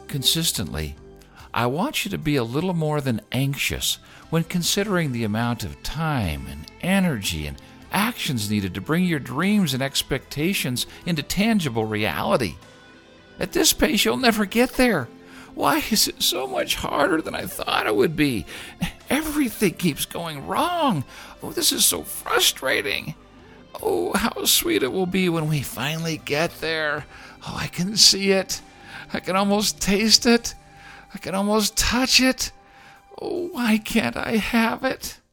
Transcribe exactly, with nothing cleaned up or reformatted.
consistently, I want you to be a little more than anxious when considering the amount of time and energy and actions needed to bring your dreams and expectations into tangible reality. At this pace, you'll never get there. Why is it so much harder than I thought it would be? Everything keeps going wrong. Oh, this is so frustrating. Oh, how sweet it will be when we finally get there. Oh, I can see it. I can almost taste it. I can almost touch it. Oh, why can't I have it?